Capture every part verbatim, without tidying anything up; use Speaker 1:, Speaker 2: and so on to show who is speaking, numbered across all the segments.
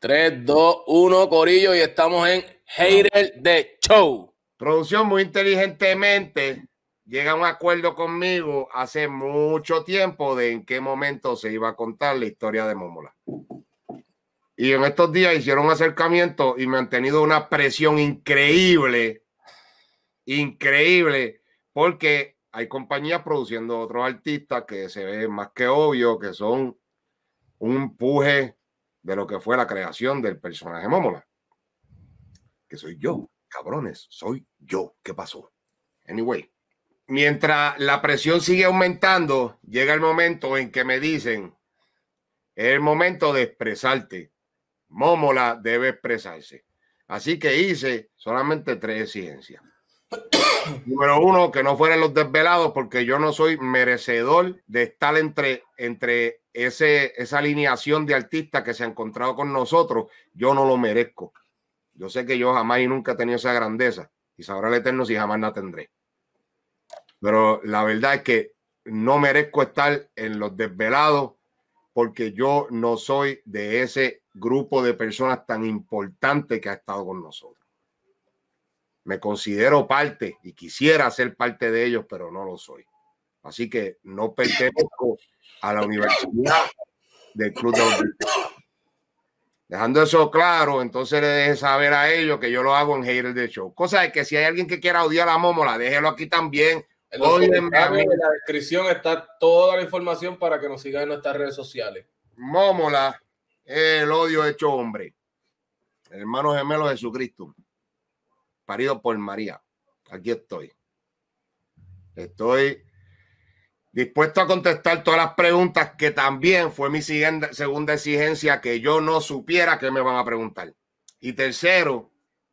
Speaker 1: tres, dos, uno, Corillo, y estamos en Hater de Show.
Speaker 2: Producción muy inteligentemente llega a un acuerdo conmigo hace mucho tiempo de en qué momento se iba a contar la historia de Mómola. Y en estos días hicieron un acercamiento y me han tenido una presión increíble, increíble, porque hay compañías produciendo otros artistas que se ve más que obvio que son un empuje de lo que fue la creación del personaje Mómola. Que soy yo, cabrones, soy yo. ¿Qué pasó? Anyway, mientras la presión sigue aumentando, llega el momento en que me dicen, es el momento de expresarte. Mómola debe expresarse. Así que hice solamente tres exigencias. Número uno, que no fueran los desvelados, porque yo no soy merecedor de estar entre, entre ese, esa alineación de artistas que se han encontrado con nosotros. Yo no lo merezco. Yo sé que yo jamás y nunca he tenido esa grandeza y sabrá el Eterno si jamás la tendré. Pero la verdad es que no merezco estar en los desvelados porque yo no soy de ese grupo de personas tan importante que ha estado con nosotros. Me considero parte y quisiera ser parte de ellos, pero no lo soy. Así que no pertenezco a la universidad del Club de los Desvelados. Dejando eso claro, entonces le deje saber a ellos que yo lo hago en Hater de Show. Cosa de que si hay alguien que quiera odiar a Mómola, déjelo aquí también.
Speaker 1: En, en la descripción está toda la información para que nos sigan en nuestras redes sociales.
Speaker 2: Mómola es el odio hecho hombre. El hermano gemelo de Jesucristo, parido por María. Aquí estoy. Estoy dispuesto a contestar todas las preguntas, que también fue mi siguiente, segunda exigencia, que yo no supiera que me van a preguntar. Y tercero,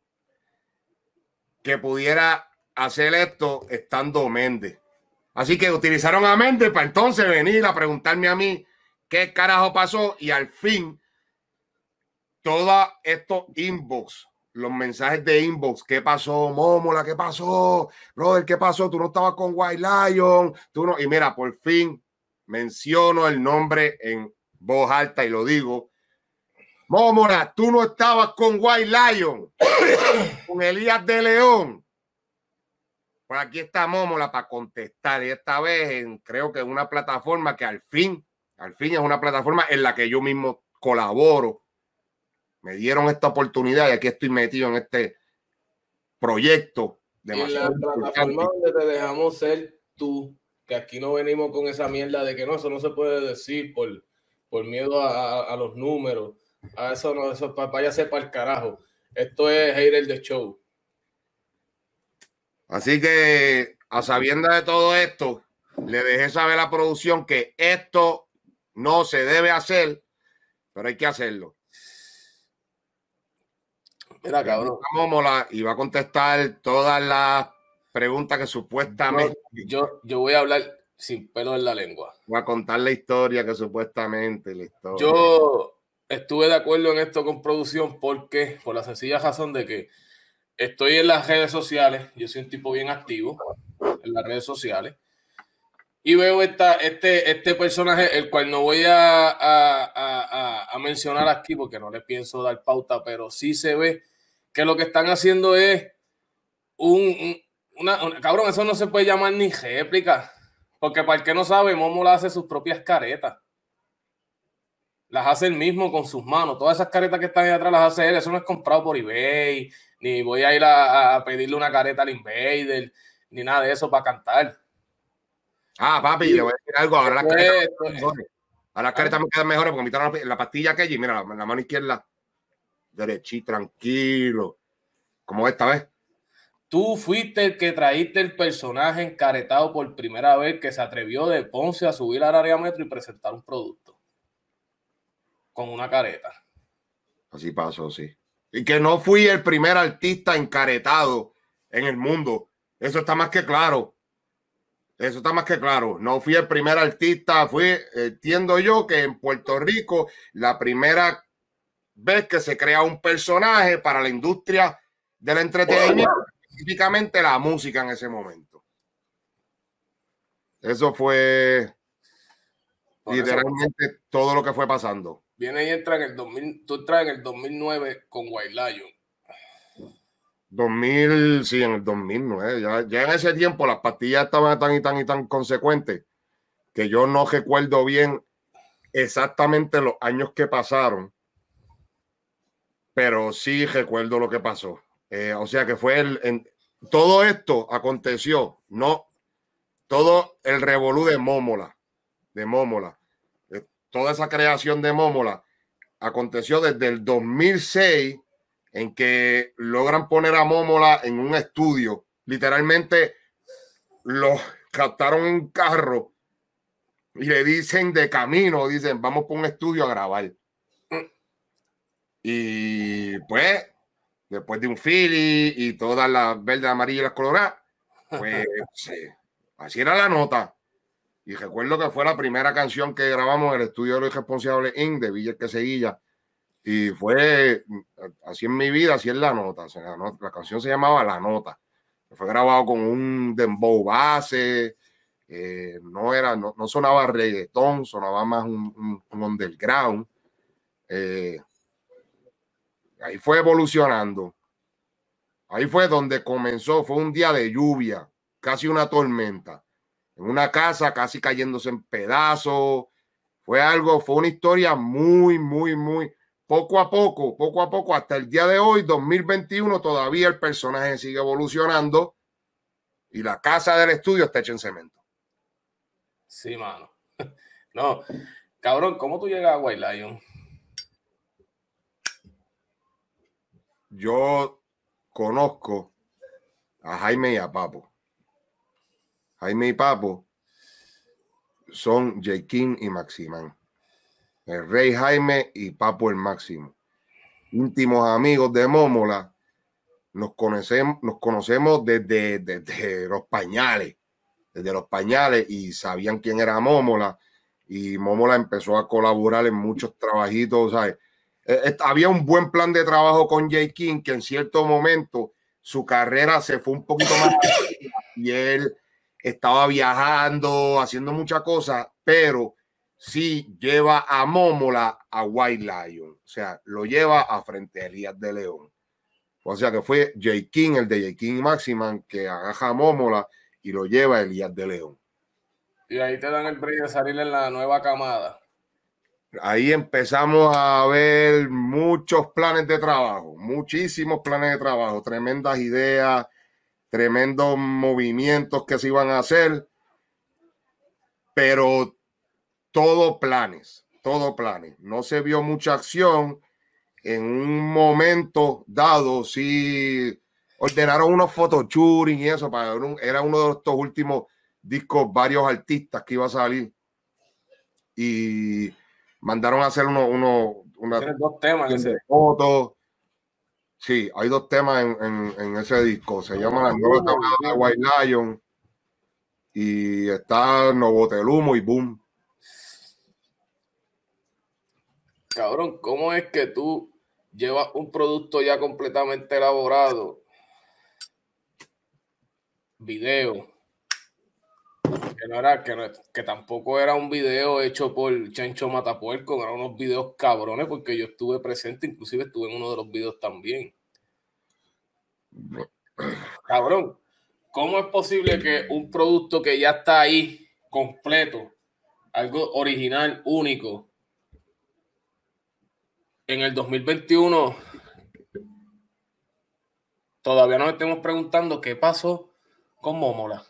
Speaker 2: que pudiera hacer esto estando Méndez. Así que utilizaron a Méndez para entonces venir a preguntarme a mí qué carajo pasó, y al fin todos estos inbox, los mensajes de inbox, ¿qué pasó, Mómola? ¿Qué pasó? Brother, ¿qué pasó? Tú no estabas con White Lion. Tú no... Y mira, por fin menciono el nombre en voz alta y lo digo. Mómola, tú no estabas con White Lion, con Elías de León. Por aquí está Mómola para contestar. Y esta vez en, creo que en una plataforma que al fin, al fin es una plataforma en la que yo mismo colaboro. Me dieron esta oportunidad y aquí estoy metido en este proyecto.
Speaker 1: Y en la plataforma donde te dejamos ser tú, que aquí no venimos con esa mierda de que no, eso no se puede decir por, por miedo a, a, a los números. A eso no, eso vaya a ser para el carajo. Esto es Hater de Show.
Speaker 2: Así que, a sabiendas de todo esto, le dejé saber a la producción que esto no se debe hacer, pero hay que hacerlo.
Speaker 1: Mira, cabrón.
Speaker 2: Mómola y va a contestar todas las preguntas que supuestamente...
Speaker 1: Yo, yo voy a hablar sin pelo en la lengua.
Speaker 2: Voy a contar la historia que supuestamente... La historia.
Speaker 1: Yo estuve de acuerdo en esto con producción porque, por la sencilla razón de que estoy en las redes sociales, yo soy un tipo bien activo en las redes sociales, y veo esta, este, este personaje, el cual no voy a, a, a, a mencionar aquí porque no le pienso dar pauta, pero sí se ve que lo que están haciendo es un, una, una, cabrón, eso no se puede llamar ni réplica, porque para el que no sabe, Mómola hace sus propias caretas. Las hace él mismo con sus manos. Todas esas caretas que están ahí atrás las hace él. Eso no es comprado por eBay, ni voy a ir a, a pedirle una careta al Invader, ni nada de eso para cantar.
Speaker 2: Ah, papi, y le voy a decir algo. Ahora las caretas,
Speaker 1: es,
Speaker 2: ahora las caretas me quedan mejores porque me quitaron la, la pastilla aquella y mira, la, la mano izquierda derechito, tranquilo. Como esta vez.
Speaker 1: Tú fuiste el que traíste el personaje encaretado por primera vez, que se atrevió de Ponce a subir al área metro y presentar un producto con una careta.
Speaker 2: Así pasó, sí. Y que no fui el primer artista encaretado en el mundo. Eso está más que claro. Eso está más que claro. No fui el primer artista. Fui, entiendo yo, que en Puerto Rico la primera vez que se crea un personaje para la industria del entretenimiento, oh, específicamente la música en ese momento. Eso fue literalmente todo lo que fue pasando.
Speaker 1: viene y entra en el dos mil, tú entras en el dos mil nueve con White Lion.
Speaker 2: dos mil, sí, en el dos mil nueve. Ya, ya en ese tiempo las pastillas estaban tan y tan y tan consecuentes que yo no recuerdo bien exactamente los años que pasaron, pero sí recuerdo lo que pasó. Eh, o sea que fue el... En, todo esto aconteció, no, todo el revolú de Mómola, de Mómola, eh, toda esa creación de Mómola aconteció desde el dos mil seis, en que logran poner a Mómola en un estudio. Literalmente lo captaron en un carro y le dicen de camino, dicen, vamos por un estudio a grabar. Y pues, después de un Philly y todas las verdes, amarillas y las coloradas, pues sí, así era la nota. Y recuerdo que fue la primera canción que grabamos en el estudio de los Irresponsables incorporated de Villa Queseguilla. Y fue así en mi vida, así es la nota. O sea, la, nota, la canción se llamaba La Nota. Fue grabado con un dembow base. Eh, no, era, no, no sonaba reggaetón, sonaba más un, un, un underground. Eh, ahí fue evolucionando. Ahí fue donde comenzó. Fue un día de lluvia, casi una tormenta. En una casa casi cayéndose en pedazos. Fue algo, fue una historia muy, muy, muy... Poco a poco, poco a poco, hasta el día de hoy, dos mil veintiuno, todavía el personaje sigue evolucionando y la casa del estudio está hecha en cemento.
Speaker 1: Sí, mano. No, cabrón, ¿cómo tú llegas a White Lion?
Speaker 2: Yo conozco a Jaime y a Papo. Jaime y Papo son J. King y Maximán. El Rey Jaime y Papo el Máximo. Íntimos amigos de Mómola. Nos conocemos, nos conocemos desde, desde los pañales. Desde los pañales y sabían quién era Mómola. Y Mómola empezó a colaborar en muchos trabajitos, ¿sabes? Eh, había un buen plan de trabajo con J. King, que en cierto momento su carrera se fue un poquito más y él estaba viajando, haciendo muchas cosas, pero sí lleva a Mómola a White Lion, o sea, lo lleva a frente a Elías de León. O sea que fue J. King, el de J. King y Maximan, que agaja a Mómola y lo lleva a Elías de León.
Speaker 1: Y ahí te dan el break de salir en la nueva camada.
Speaker 2: Ahí empezamos a ver muchos planes de trabajo, muchísimos planes de trabajo, tremendas ideas, tremendos movimientos que se iban a hacer, pero todo planes, todo planes. No se vio mucha acción. En un momento dado, sí ordenaron unos photoshooting y eso, para un, era uno de estos últimos discos, varios artistas que iba a salir. Y mandaron a hacer uno, uno, una
Speaker 1: dos temas ese
Speaker 2: fotos. Sí, hay dos temas en, en, en ese disco. Se llama La Nueva Camada de White Lion y está Novotelumo y Boom.
Speaker 1: Cabrón, ¿cómo es que tú llevas un producto ya completamente elaborado? Video. Que no era, que, no, que tampoco era un video hecho por Chancho Matapuerco, eran unos videos cabrones, porque yo estuve presente, inclusive estuve en uno de los videos también. Cabrón, ¿cómo es posible que un producto que ya está ahí, completo, algo original, único, en el dos mil veintiuno todavía nos estemos preguntando qué pasó con Mómola?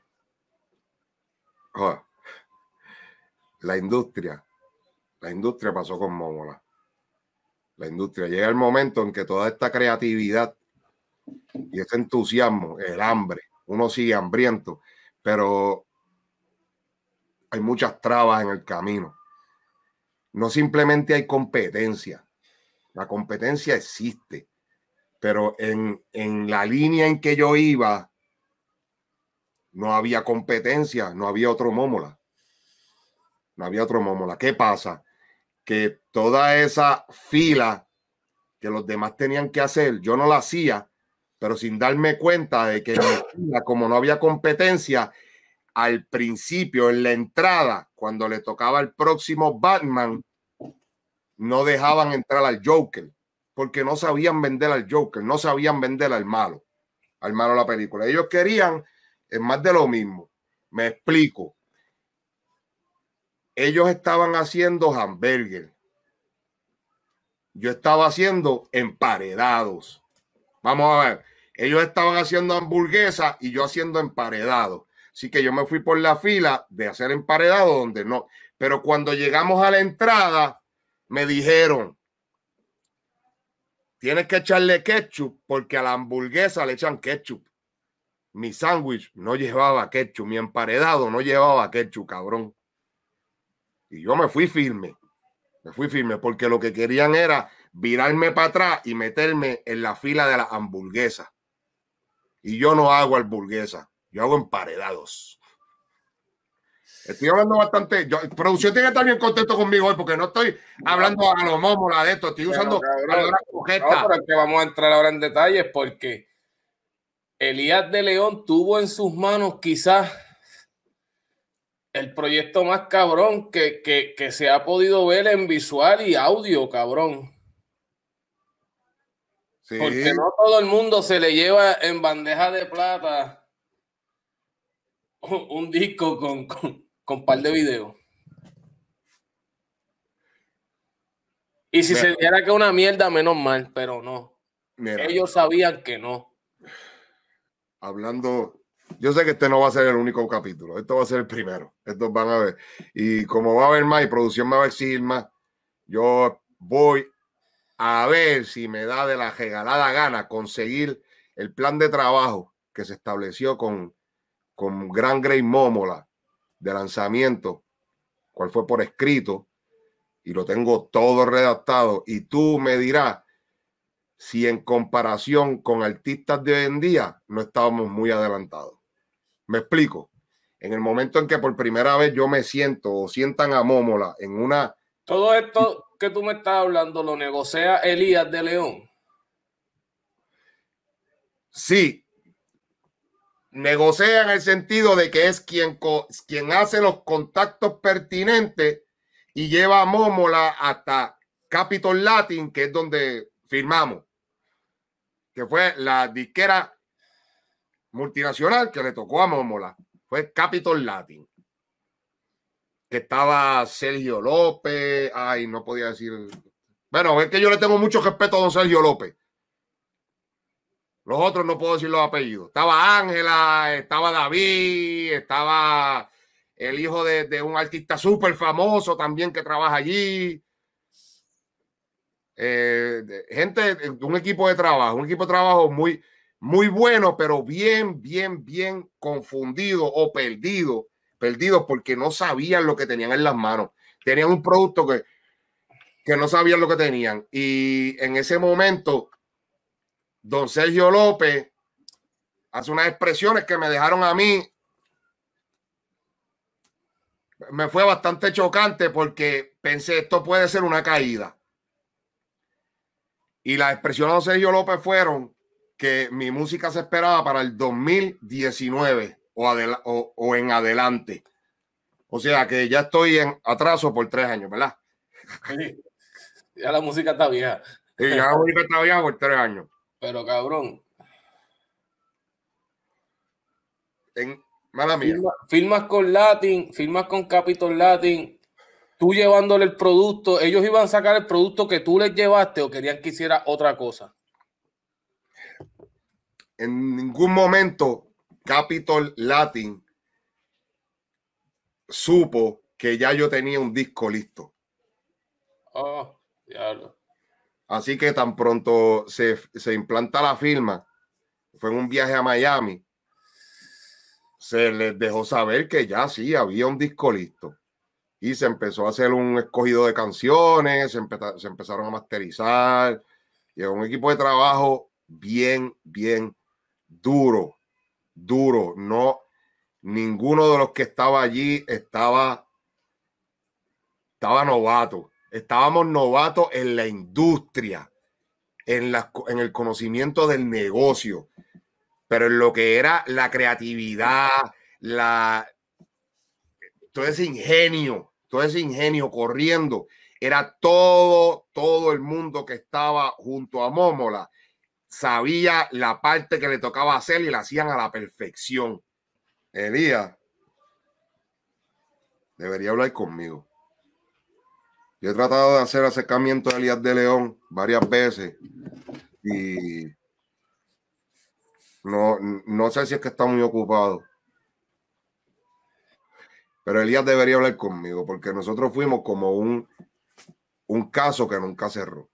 Speaker 2: Oh, la industria, la industria pasó con Mómola. La industria. Llega el momento en que toda esta creatividad y ese entusiasmo, el hambre, uno sigue hambriento, pero hay muchas trabas en el camino. No simplemente hay competencia. La competencia existe, pero en, en la línea en que yo iba no había competencia, no había otro Mómola. No había otro Mómola. ¿Qué pasa? Que toda esa fila que los demás tenían que hacer, yo no la hacía, pero sin darme cuenta de que como no había competencia, al principio, en la entrada, cuando le tocaba el próximo Batman, no dejaban entrar al Joker, porque no sabían vender al Joker, no sabían vender al malo, al malo de la película. Ellos querían es más de lo mismo. Me explico. Ellos estaban haciendo hamburgues. Yo estaba haciendo emparedados. Vamos a ver. Ellos estaban haciendo hamburguesas y yo haciendo emparedados. Así que yo me fui por la fila de hacer emparedado donde no. Pero cuando llegamos a la entrada, me dijeron, tienes que echarle ketchup porque a la hamburguesa le echan ketchup. Mi sándwich no llevaba ketchup, mi emparedado no llevaba ketchup, cabrón. Y yo me fui firme, me fui firme porque lo que querían era virarme para atrás y meterme en la fila de la hamburguesa. Y yo no hago hamburguesa, yo hago emparedados. Estoy hablando bastante. Yo, producción tiene que estar bien contento conmigo hoy porque no estoy hablando a lo mómola de esto. Estoy usando palabras
Speaker 1: sujetas. No, pero es que vamos a entrar ahora en detalles porque Elías de León tuvo en sus manos quizás el proyecto más cabrón que, que, que se ha podido ver en visual y audio, cabrón. Sí. Porque no todo el mundo se le lleva en bandeja de plata un, un disco con, con, con par de videos. Y si mira, se dijera que una mierda, menos mal, pero no. Mira, ellos sabían que no.
Speaker 2: Hablando... Yo sé que este no va a ser el único capítulo. Esto va a ser el primero. Estos van a ver. Y como va a haber más y producción me va a exigir más, yo voy a ver si me da de la regalada gana conseguir el plan de trabajo que se estableció con, con Gran Grey Mómola de lanzamiento, cual fue por escrito, y lo tengo todo redactado. Y tú me dirás si en comparación con artistas de hoy en día no estábamos muy adelantados. Me explico. En el momento en que por primera vez yo me siento o sientan a Mómola en una...
Speaker 1: Todo esto que tú me estás hablando lo negocia Elías de León.
Speaker 2: Sí. Negocia en el sentido de que es quien, quien hace los contactos pertinentes y lleva a Mómola hasta Capitol Latin, que es donde firmamos, que fue la disquera multinacional que le tocó a Mómola. Fue Capitol Latin. Que estaba Sergio López. Ay, no podía decir. Bueno, es que yo le tengo mucho respeto a don Sergio López. Los otros no puedo decir los apellidos. Estaba Ángela, estaba David, estaba el hijo de, de un artista súper famoso también que trabaja allí. Eh, gente, un equipo de trabajo, un equipo de trabajo muy, muy bueno, pero bien, bien, bien confundido o perdido. Perdidos porque no sabían lo que tenían en las manos. Tenían un producto que, que no sabían lo que tenían. Y en ese momento, don Sergio López hace unas expresiones que me dejaron a mí. Me fue bastante chocante porque pensé, esto puede ser una caída. Y las expresiones de Sergio López fueron que mi música se esperaba para el dos mil diecinueve o, o, o en adelante. O sea que ya estoy en atraso por tres años, ¿verdad?
Speaker 1: Sí, ya la música está vieja.
Speaker 2: Sí, ya la música está vieja por tres años.
Speaker 1: Pero cabrón.
Speaker 2: En, mala mía.
Speaker 1: Firma, firmas con Latin, firmas con Capitol Latin, tú llevándole el producto, ellos iban a sacar el producto que tú les llevaste o querían que hiciera otra cosa.
Speaker 2: En ningún momento Capitol Latin supo que ya yo tenía un disco listo.
Speaker 1: Oh, diablo.
Speaker 2: Así que tan pronto se, se implanta la firma, fue en un viaje a Miami, se les dejó saber que ya sí había un disco listo. Y se empezó a hacer un escogido de canciones, se, empe- se empezaron a masterizar. Y un equipo de trabajo bien, bien duro, duro. No, ninguno de los que estaba allí estaba, estaba novato. Estábamos novatos en la industria, en, la, en el conocimiento del negocio, pero en lo que era la creatividad, la, todo ese ingenio, todo ese ingenio corriendo era todo, todo el mundo que estaba junto a Mómola sabía la parte que le tocaba hacer y la hacían a la perfección. Elías debería hablar conmigo. Yo he tratado de hacer acercamiento a Elías de León varias veces y no, no sé si es que está muy ocupado. Pero Elías debería hablar conmigo porque nosotros fuimos como un, un caso que nunca cerró.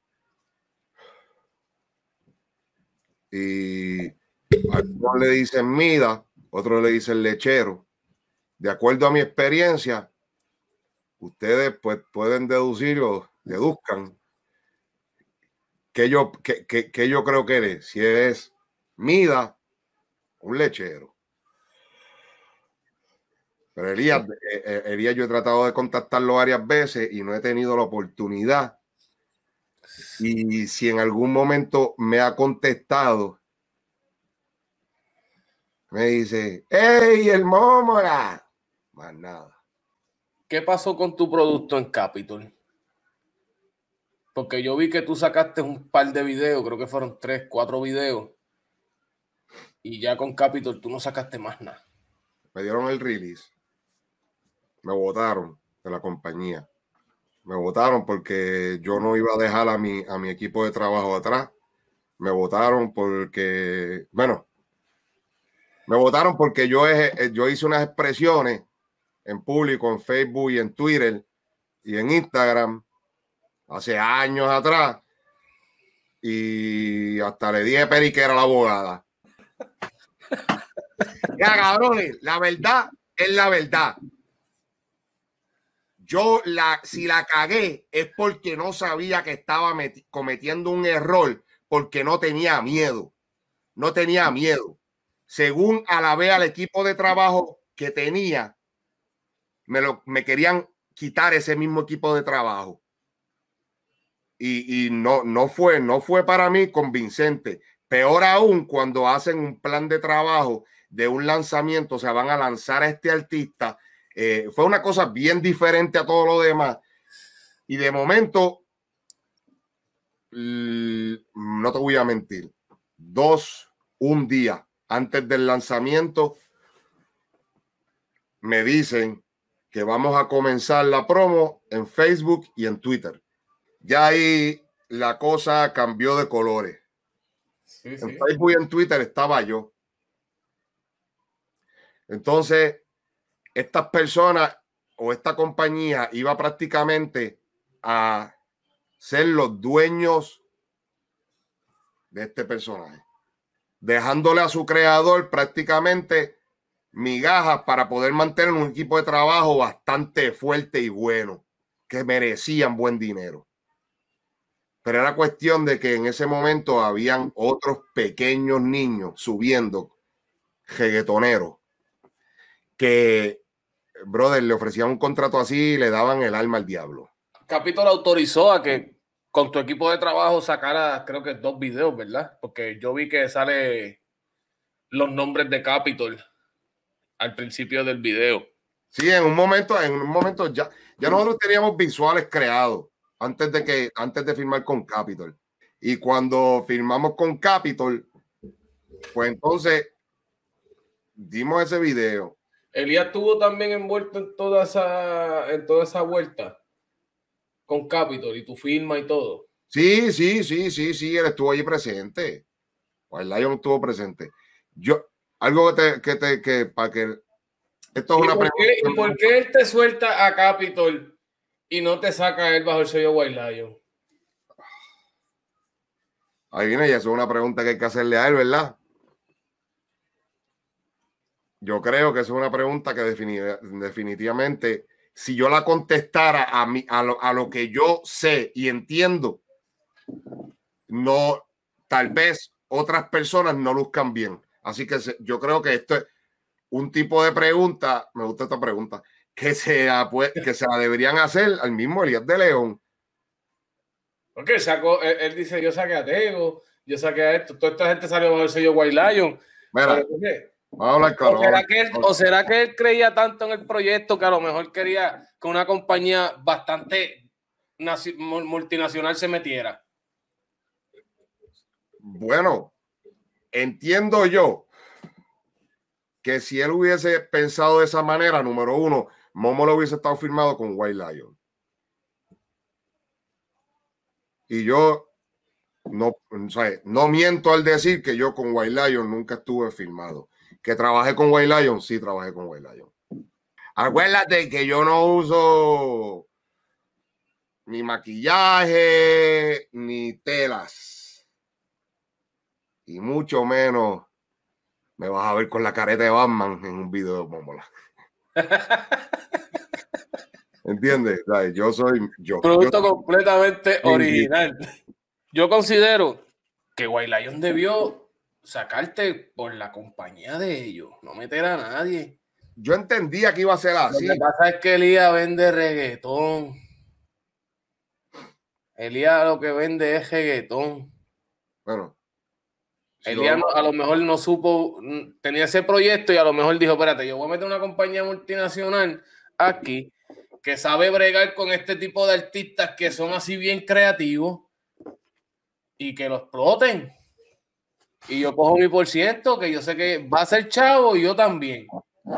Speaker 2: Y algunos le dicen Mida, otros le dicen lechero. De acuerdo a mi experiencia, ustedes pues pueden deducir o deduzcan que yo, que, que, que yo creo que eres. Si eres Mida, un lechero. Pero Elías, eh, Elías, yo he tratado de contactarlo varias veces y no he tenido la oportunidad. Y si en algún momento me ha contestado, me dice, ¡hey, el Mómola! Más nada.
Speaker 1: ¿Qué pasó con tu producto en Capitol? Porque yo vi que tú sacaste un par de videos, creo que fueron tres, cuatro videos. Y ya con Capitol tú no sacaste más nada.
Speaker 2: Me dieron el release. Me votaron de la compañía. Me votaron porque yo no iba a dejar a mi, a mi equipo de trabajo atrás. Me votaron porque, bueno, me votaron porque yo, yo hice unas expresiones en público, en Facebook y en Twitter y en Instagram hace años atrás y hasta le dije periquera a la abogada. Ya, cabrones, la verdad es la verdad. Yo, la, si la cagué, es porque no sabía que estaba cometiendo un error, porque no tenía miedo. No tenía miedo. Según alabé al equipo de trabajo que tenía, me, lo, me querían quitar ese mismo equipo de trabajo. Y, y no, no, fue, no fue para mí convincente. Peor aún cuando hacen un plan de trabajo de un lanzamiento, o sea, van a lanzar a este artista. Eh, fue una cosa bien diferente a todo lo demás. Y de momento, no te voy a mentir, dos, un día antes del lanzamiento, me dicen que vamos a comenzar la promo en Facebook y en Twitter. Ya ahí la cosa cambió de colores. Sí, en sí. Facebook y en Twitter estaba yo. Entonces, estas personas o esta compañía iba prácticamente a ser los dueños de este personaje, dejándole a su creador prácticamente migajas para poder mantener un equipo de trabajo bastante fuerte y bueno, que merecían buen dinero. Pero era cuestión de que en ese momento habían otros pequeños niños subiendo, reggaetoneros, que, brother, le ofrecían un contrato así y le daban el alma al diablo.
Speaker 1: Capitol autorizó a que con tu equipo de trabajo sacara, creo que dos videos, ¿verdad? Porque yo vi que sale los nombres de Capitol al principio del video.
Speaker 2: Sí, en un momento, en un momento ya, ya nosotros teníamos visuales creados antes de que, antes de firmar con Capitol. Y cuando firmamos con Capitol, pues entonces dimos ese video.
Speaker 1: Elías estuvo también envuelto en toda esa, en toda esa vuelta con Capitol y tu firma y todo.
Speaker 2: Sí, sí, sí, sí, sí, él estuvo allí presente. El Lion estuvo presente. Yo, algo que te, que te, que para que esto es
Speaker 1: ¿Y
Speaker 2: una
Speaker 1: por
Speaker 2: pregunta.
Speaker 1: Qué, ¿Y por qué él te suelta a Capitol y no te saca él bajo el sello White Lion?
Speaker 2: Ahí viene, y eso es una pregunta que hay que hacerle a él, ¿verdad? Yo creo que eso es una pregunta que definitivamente, si yo la contestara a, mí, a, lo, a lo que yo sé y entiendo, no, tal vez otras personas no luzcan bien. Así que se, yo creo que esto es un tipo de pregunta, me gusta esta pregunta, que se, pues, que se la deberían hacer al mismo Elías de León.
Speaker 1: Porque él, sacó, él, él dice, yo saqué a Tego, yo saqué a esto, toda esta gente salió bajo el sello White Lion.
Speaker 2: Mira,
Speaker 1: ¿Por qué?
Speaker 2: Vamos a hablar claro,
Speaker 1: ¿O, será que él, ¿O será que él creía tanto en el proyecto que a lo mejor quería que una compañía bastante multinacional se metiera?
Speaker 2: Bueno, entiendo yo que si él hubiese pensado de esa manera, número uno, Momo lo hubiese estado firmado con White Lion. Y yo no, o sea, no miento al decir que yo con White Lion nunca estuve firmado. Que trabajé con White Lion, sí trabajé con White Lion. Acuérdate que yo no uso ni maquillaje, ni telas. Y mucho menos me vas a ver con la careta de Batman en un video de Momola. ¿Entiendes? O sea, yo soy yo.
Speaker 1: Producto
Speaker 2: yo
Speaker 1: completamente
Speaker 2: soy
Speaker 1: original. Yo considero que White Lion debió sacarte por la compañía de ellos, no meter a nadie.
Speaker 2: Yo entendía que iba a ser así.
Speaker 1: Lo que pasa es que Elías vende reggaetón. Elías lo que vende es reggaetón.
Speaker 2: Bueno.
Speaker 1: Si Elías no, a lo mejor no supo, tenía ese proyecto y a lo mejor dijo, espérate, yo voy a meter una compañía multinacional aquí que sabe bregar con este tipo de artistas que son así bien creativos y que lo exploten. Y yo cojo mi por ciento, que yo sé que va a ser chavo y yo también.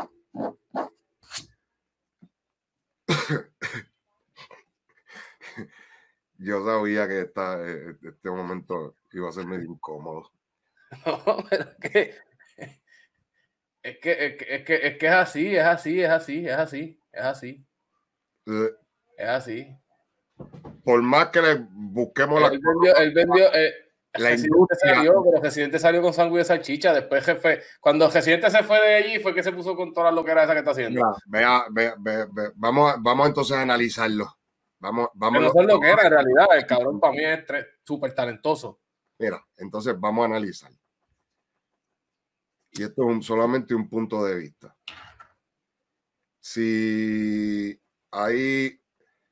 Speaker 2: Yo sabía que esta, este momento iba a ser medio incómodo.
Speaker 1: No, pero es que es que, es que, es que, es que es así, es así, es así, es así, es así.
Speaker 2: Eh,
Speaker 1: es así.
Speaker 2: Por más que le busquemos
Speaker 1: él
Speaker 2: la...
Speaker 1: Vendió, él vendió... Eh,
Speaker 2: la
Speaker 1: Residente
Speaker 2: industria.
Speaker 1: Salió, pero Residente salió con sándwich de salchicha. Después, jefe, cuando Residente se fue de allí, fue que se puso con toda la loquera esa que está haciendo.
Speaker 2: Vea, vea, vea, vea. Vamos, vamos entonces a analizarlo. Vamos, vamos.
Speaker 1: No son loqueras, en realidad. El cabrón para mí es súper talentoso.
Speaker 2: Mira, entonces vamos a analizar. Y esto es un, solamente un punto de vista. Si hay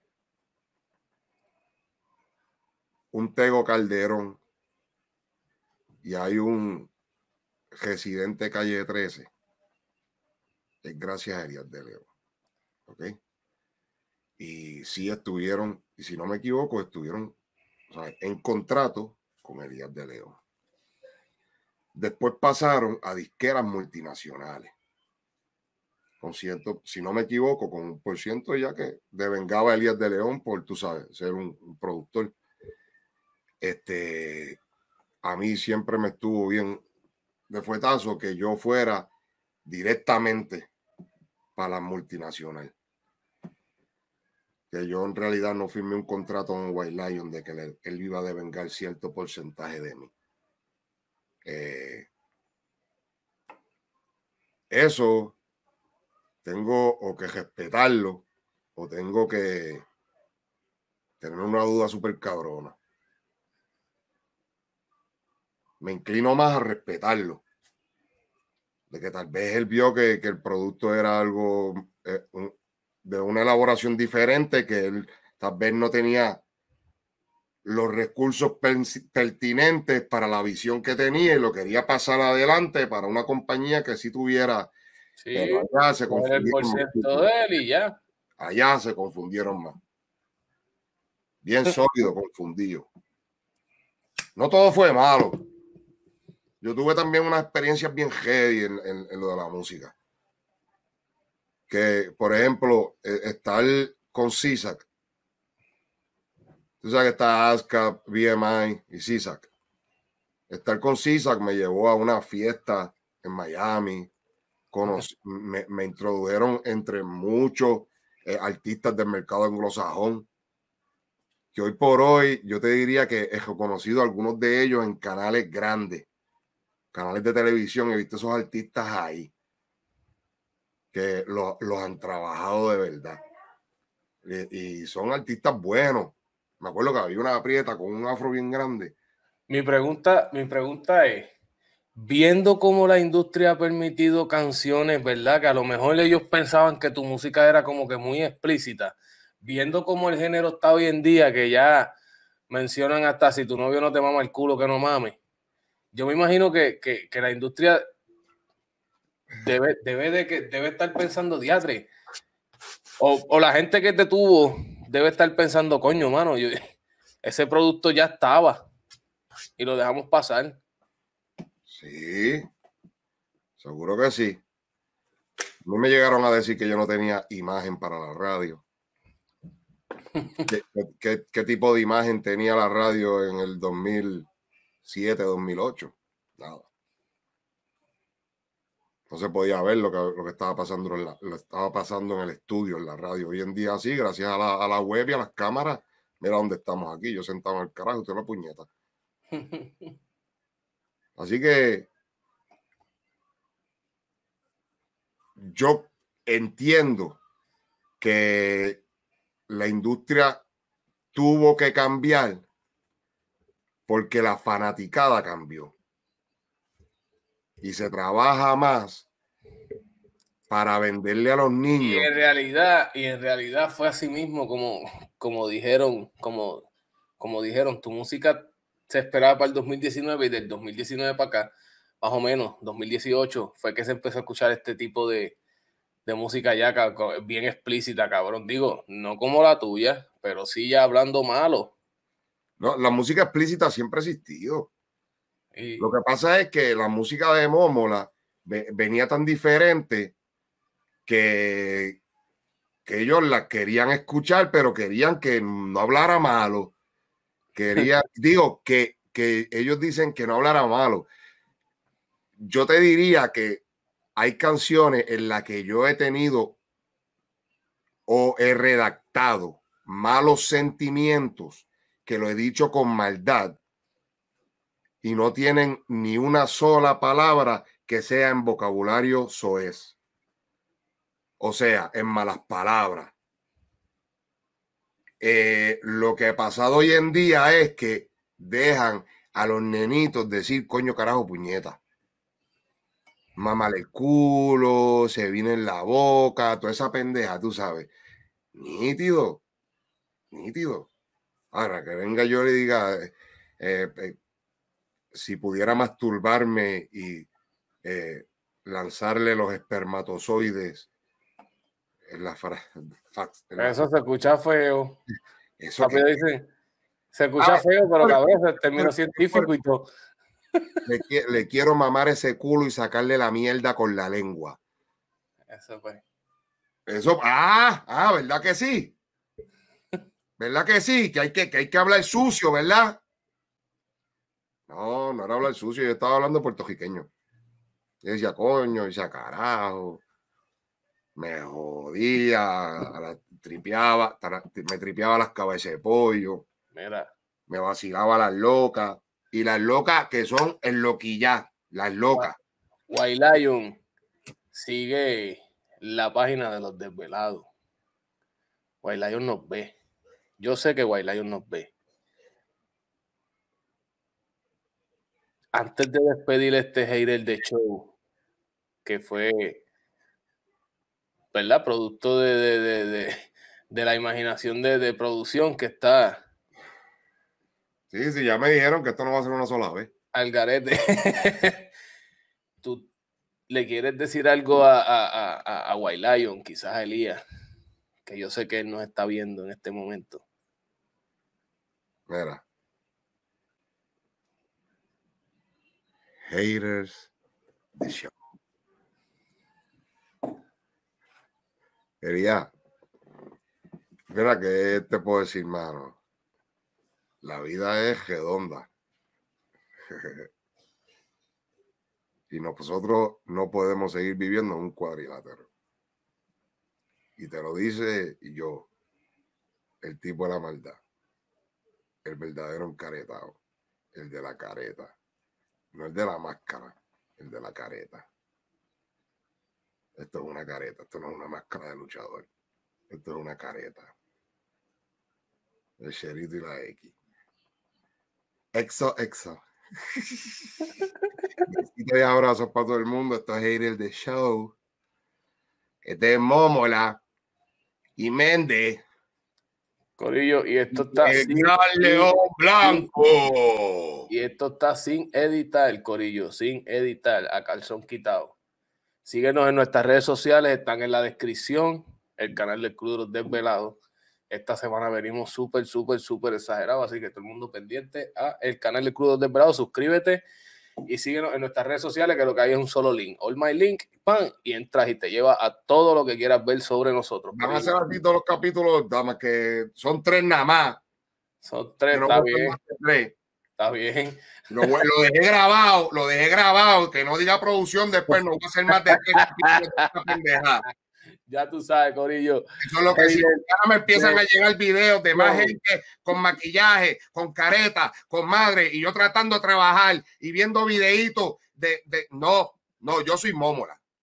Speaker 2: un Tego Calderón y hay un Residente Calle trece, es gracias a Elías de León. ¿Ok? Y sí estuvieron, y si no me equivoco, estuvieron, o sea, en contrato con Elías de León. Después pasaron a disqueras multinacionales. Con cierto, si no me equivoco, con un por ciento ya que devengaba a Elías de León por, tú sabes, ser un, un productor. Este, a mí siempre me estuvo bien de fuetazo que yo fuera directamente para la multinacional. Que yo en realidad no firmé un contrato con White Lion de que le, él iba a devengar cierto porcentaje de mí. Eh, eso tengo o que respetarlo o tengo que tener una duda súper cabrona. Me inclino más a respetarlo. De que tal vez él vio que, que el producto era algo eh, un, de una elaboración diferente, que él tal vez no tenía los recursos pertinentes para la visión que tenía y lo quería pasar adelante para una compañía que sí tuviera.
Speaker 1: Sí,
Speaker 2: pero allá se confundieron
Speaker 1: más. De él y ya.
Speaker 2: Allá se confundieron más. Bien sólido, confundido. No todo fue malo. Yo tuve también unas experiencias bien heavy en, en, en lo de la música. Que, por ejemplo, estar con C I S A C. Tú sabes que está ASCAP, B M I y C I S A C. Estar con C I S A C me llevó a una fiesta en Miami. Conocí, me, me introdujeron entre muchos eh, artistas del mercado anglosajón. Que hoy por hoy yo te diría que he reconocido a algunos de ellos en canales grandes, canales de televisión. He visto esos artistas ahí que los, los han trabajado de verdad. Y, y son artistas buenos. Me acuerdo que había una prieta con un afro bien grande.
Speaker 1: Mi pregunta, mi pregunta es, viendo cómo la industria ha permitido canciones, ¿verdad? Que a lo mejor ellos pensaban que tu música era como que muy explícita. Viendo cómo el género está hoy en día, que ya mencionan hasta si tu novio no te mama el culo, que no mames. Yo me imagino que, que, que la industria debe, debe, de que, debe estar pensando, diatre. O, o la gente que te tuvo debe estar pensando, coño, mano, yo, ese producto ya estaba y lo dejamos pasar.
Speaker 2: Sí, seguro que sí. No me llegaron a decir que yo no tenía imagen para la radio. ¿Qué, qué, qué tipo de imagen tenía la radio en el dos mil siete, dos mil ocho? Nada. No se podía ver lo que, lo que estaba pasando en la, lo estaba pasando en el estudio, en la radio. Hoy en día sí, gracias a la, a la web y a las cámaras. Mira dónde estamos aquí. Yo sentado en el carajo, usted la puñeta. Así que yo entiendo que la industria tuvo que cambiar porque la fanaticada cambió. Y se trabaja más para venderle a los niños.
Speaker 1: Y en realidad, y en realidad fue así mismo como, como dijeron, como, como dijeron, tu música se esperaba para el dos mil diecinueve y del dos mil diecinueve para acá, más o menos, dos mil dieciocho, fue que se empezó a escuchar este tipo de, de música ya bien explícita, cabrón. Digo, no como la tuya, pero sí ya hablando malo.
Speaker 2: No, la música explícita siempre ha existido.
Speaker 1: Y...
Speaker 2: Lo que pasa es que la música de Mómola venía tan diferente que, que ellos la querían escuchar, pero querían que no hablara malo. Querían, digo, que, que ellos dicen que no hablara malo. Yo te diría que hay canciones en las que yo he tenido o he redactado malos sentimientos que lo he dicho con maldad y no tienen ni una sola palabra que sea en vocabulario soez. O sea, en malas palabras. Eh, lo que ha pasado hoy en día es que dejan a los nenitos decir coño, carajo, puñeta. Mámale el culo, se viene en la boca, toda esa pendeja, tú sabes. Nítido, nítido. Ahora, que venga yo y le diga, eh, eh, si pudiera masturbarme y eh, lanzarle los espermatozoides en la, fax, en la...
Speaker 1: Eso se escucha feo.
Speaker 2: Eso que...
Speaker 1: Dice, se escucha ah, feo, pero cabrón, se terminó científico y todo.
Speaker 2: Le, le quiero mamar ese culo y sacarle la mierda con la lengua.
Speaker 1: Eso fue.
Speaker 2: Eso, ah, ah, ¿verdad que sí? ¿Verdad que sí? Que hay que, que hay que hablar sucio, ¿verdad? No, no era hablar sucio, yo estaba hablando puertorriqueño. Yo decía, coño, decía, carajo. Me jodía, la, tripeaba, me tripeaba las cabezas de pollo.
Speaker 1: Mira.
Speaker 2: Me vacilaba las locas. Y las locas que son enloquilladas, las locas.
Speaker 1: White Lion sigue la página de los desvelados. White Lion nos ve. Yo sé que White Lion nos ve. Antes de despedir este hater de show, que fue, ¿verdad? Producto de, de, de, de, de la imaginación de, de producción que está.
Speaker 2: Sí, sí, ya me dijeron que esto no va a ser una sola vez.
Speaker 1: Al garete. Tú le quieres decir algo a, a, a, a White Lion, quizás a Elías, que yo sé que él nos está viendo en este momento.
Speaker 2: Mira. Haters the show. Quería, mira, que te puedo decir, mano. La vida es redonda. Y nosotros no podemos seguir viviendo en un cuadrilátero. Y te lo dice yo, el tipo de la maldad, el verdadero encaretado, el de la careta, no el de la máscara, el de la careta. Esto es una careta, esto no es una máscara de luchador, esto es una careta. El Cherito y la X. Exo, exo. Besitos y abrazos para todo el mundo. Esto es Hater the Show. Este es Mómola y Méndez.
Speaker 1: Corillo, y esto está
Speaker 2: el
Speaker 1: sin,
Speaker 2: gran León Blanco.
Speaker 1: Y esto está sin editar, Corillo, sin editar, a calzón quitado. Síguenos en nuestras redes sociales, están en la descripción, el canal del Club de los Desvelados. esta semana venimos súper, súper, súper exagerados, así que todo el mundo pendiente a el canal de Crudos Desvelados, suscríbete y síguenos en nuestras redes sociales, que lo que hay es un solo link, All My Link, pan, y entras y te lleva a todo lo que quieras ver sobre nosotros.
Speaker 2: Van a ser así todos los capítulos, damas, que son tres nada más.
Speaker 1: Son tres,
Speaker 2: no
Speaker 1: está bien.
Speaker 2: Tres.
Speaker 1: Está bien.
Speaker 2: Lo, lo dejé grabado, lo dejé grabado, que no diga producción después, no voy a hacer más de tres capítulos de esta pendejada.
Speaker 1: Ya tú sabes, Corillo.
Speaker 2: Eso es lo que si ahora me empiezan a llegar videos de más gente con maquillaje, con careta, con madre, y yo tratando de trabajar y viendo videitos de, de no, no, yo soy Mómola.